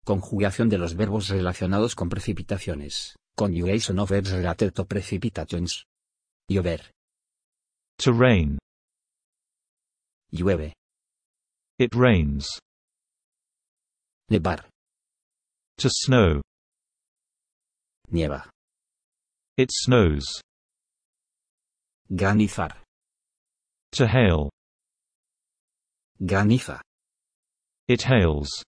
Conjugación de los verbos relacionados con precipitaciones. Conjugation of verbs related to precipitations. Llover. To rain. Llueve. It rains. Nevar. To snow. Nieva. It snows. Granizar. To hail. Graniza. It hails.